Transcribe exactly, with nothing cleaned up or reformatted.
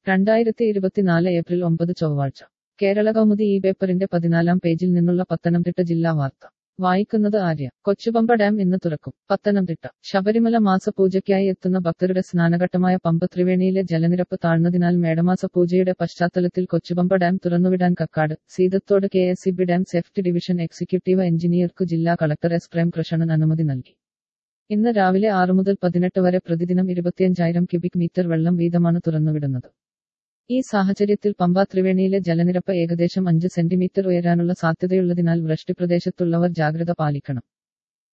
രണ്ടായിരത്തി ഇരുപത്തിനാല് ഏപ്രിൽ ഒമ്പത് ചൊവ്വാഴ്ച കേരള കൗമുദി ഈ പേപ്പറിന്റെ പതിനാലാം പേജിൽ നിന്നുള്ള പത്തനംതിട്ട ജില്ലാ വാർത്ത വായിക്കുന്നത് ആര്യ. കൊച്ചുപമ്പ ഡാം ഇന്ന് തുറക്കും. പത്തനംതിട്ട. ശബരിമല മാസപൂജയ്ക്കായി എത്തുന്ന ഭക്തരുടെ സ്നാനഘട്ടമായ പമ്പ ത്രിവേണിയിലെ ജലനിരപ്പ് താഴ്ന്നതിനാൽ മേടമാസ പൂജയുടെ പശ്ചാത്തലത്തിൽ കൊച്ചുപമ്പ ഡാം തുറന്നുവിടാൻ Kakkad Seethathodu K S E B dam safety division executive എഞ്ചിനീയർക്കു ജില്ലാ കളക്ടർ എസ് പ്രേംകൃഷ്ണൻ അനുമതി നൽകി. ഇന്ന് രാവിലെ ആറ് മുതൽ പതിനെട്ട് വരെ പ്രതിദിനം ഇരുപത്തിയഞ്ചായിരം ക്യൂബിക് മീറ്റർ വെള്ളം വീതമാണ് തുറന്നുവിടുന്നത്. ഈ സാഹചര്യത്തിൽ പമ്പ ത്രിവേണിയിലെ ജലനിരപ്പ് ഏകദേശം അഞ്ച് സെന്റിമീറ്റർ ഉയരാനുള്ള സാധ്യതയുള്ളതിനാൽ വൃഷ്ടിപ്രദേശത്തുള്ളവർ ജാഗ്രത പാലിക്കണം.